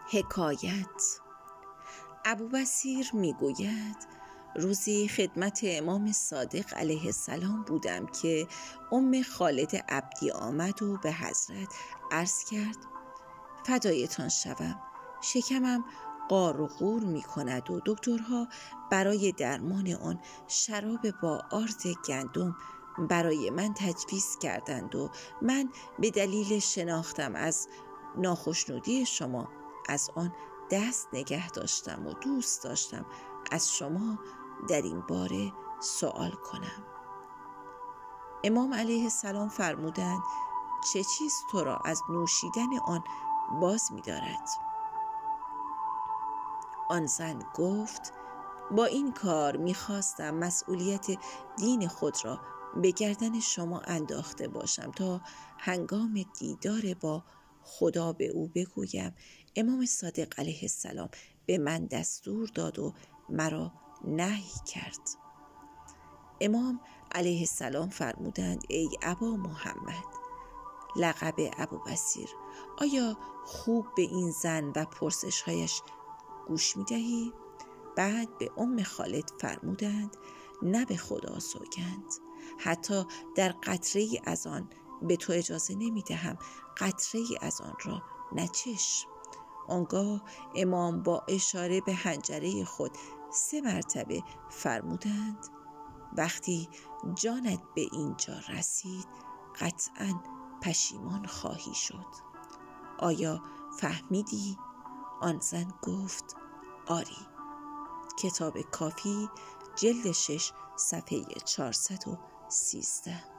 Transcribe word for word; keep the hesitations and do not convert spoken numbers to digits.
حکایت. ابوبصیر میگوید روزی خدمت امام صادق علیه السلام بودم که ام خالد عبدی آمد و به حضرت عرض کرد فدایتان شوم، شکمم قار و قور می کند و دکترها برای درمان آن شراب با آرد گندم برای من تجویز کردند و من به دلیل شناختم از ناخشنودی شما از آن دست نگه داشتم و دوست داشتم از شما در این باره سوال کنم. امام علیه السلام فرمودند چه چیز تو را از نوشیدن آن باز می دارد؟ آن زن گفت با این کار می خواستم مسئولیت دین خود را به گردن شما انداخته باشم تا هنگام دیدار با خدا به او بگویم امام صادق علیه السلام به من دستور داد و مرا نهی کرد. امام علیه السلام فرمودند ای ابا محمد، لقب ابوبصیر، آیا خوب به این زن و پرسش‌هایش گوش می‌دهی؟ بعد به ام خالد فرمودند نه به خدا سوگند، حتی در قطره‌ای از آن به تو اجازه نمی‌دهم قطره‌ای از آن را نچش. آنگاه امام با اشاره به حنجره خود سه مرتبه فرمودند وقتی جانت به اینجا رسید قطعاً پشیمان خواهی شد. آیا فهمیدی؟ آن زن گفت آری. کتاب کافی جلد شش صفحه چهارصد و سیزده.